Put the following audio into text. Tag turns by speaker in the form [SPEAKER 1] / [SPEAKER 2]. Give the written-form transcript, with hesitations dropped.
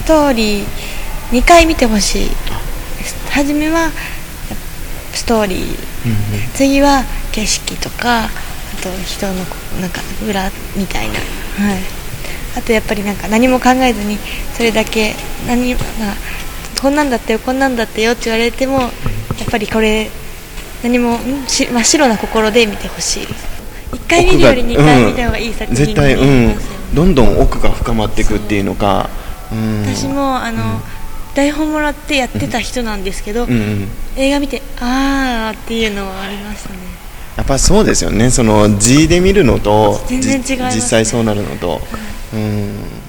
[SPEAKER 1] ストーリー2回見てほしい。初めはストーリー、次は景色とか、あと人のなんか裏みたいな、あとやっぱりなんか何も考えずにそれだけこんなんだったよこんなんだったよって言われても、やっぱりこれ何も真っ白な心で見てほしい。1回見るより2回見た方がいい作品になりますよね。
[SPEAKER 2] どんどん奥が深まっていくっていうのか。
[SPEAKER 1] 私も台本もらってやってた人なんですけど、映画見てあーっていうのはありましたね。
[SPEAKER 2] やっぱそうですよね。その字で見るのと
[SPEAKER 1] 全然違いますね。
[SPEAKER 2] 実際そうなるのと、